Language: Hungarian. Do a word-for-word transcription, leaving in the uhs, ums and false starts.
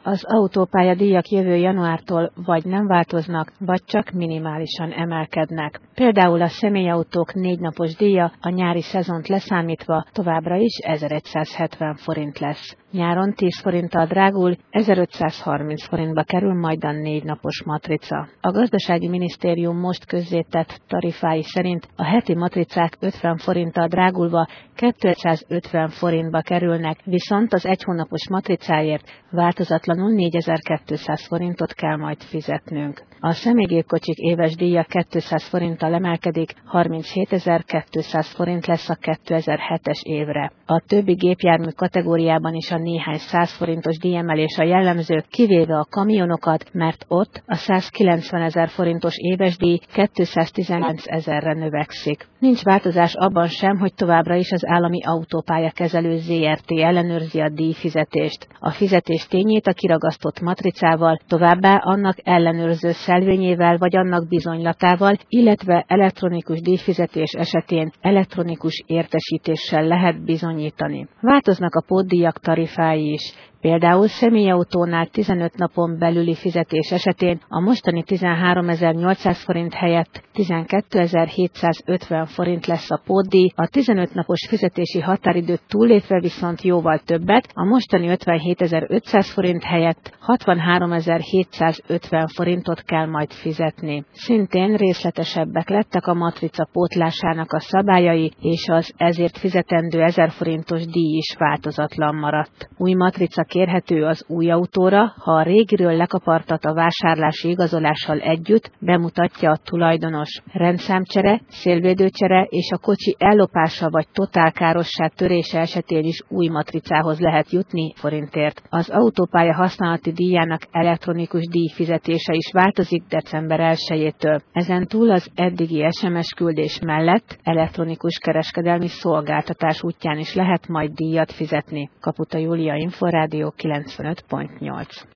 Az autópálya díjak jövő januártól vagy nem változnak, vagy csak minimálisan emelkednek. Például a személyautók négy napos díja a nyári szezont leszámítva továbbra is ezeregyszázhetven forint lesz. Nyáron tíz forinttal drágul, ezerötszázharminc forintba kerül majd a négy napos matrica. A gazdasági minisztérium most közzétett tarifái szerint a heti matricák ötven forinttal drágulva kétszázötven forintba kerülnek, viszont az egy hónapos matricáért változatlanul négyezer-kétszáz forintot kell majd fizetnünk. A személygépkocsik éves díja kétszáz forinttal emelkedik, harminchétezer-kétszáz forint lesz a kétezer-hetes évre. A többi gépjármű kategóriában is a néhány száz forintos díjemelés a jellemző, kivéve a kamionokat, mert ott a százkilencvenezer forintos éves díj kétszáztizenkilencezerre növekszik. Nincs változás abban sem, hogy továbbra is az állami autópályakezelő zé er té ellenőrzi a díjfizetést. A fizetés tényét a kiragasztott matricával, továbbá annak ellenőrző szelvényével vagy annak bizonylatával, illetve elektronikus díjfizetés esetén elektronikus értesítéssel lehet bizonyítani. Változnak a pótdíjak tarifái is. Például személyautónál tizenöt napon belüli fizetés esetén a mostani tizenháromezer-nyolcszáz forint helyett tizenkétezer-hétszázötven forint lesz a pótdíj, a tizenöt napos fizetési határidőt túllépve viszont jóval többet, a mostani ötvenhétezer-ötszáz forint helyett hatvanháromezer-hétszázötven forintot kell majd fizetni. Szintén részletesebbek lettek a matrica pótlásának a szabályai, és az ezért fizetendő ezer forintos díj is változatlan maradt. Új matrica kérhető az új autóra, ha a régiről lekapartat a vásárlási igazolással együtt bemutatja a tulajdonos. Rendszámcsere, szélvédőcsere és a kocsi ellopása vagy totálkárosság törése esetén is új matricához lehet jutni forintért. Az autópálya használati díjának elektronikus díjfizetése is változik december elsejétől. Ezen túl az eddigi es em es küldés mellett elektronikus kereskedelmi szolgáltatás útján is lehet majd díjat fizetni. Kaputa Júlia, Inforádió kilencvenöt pont nyolc.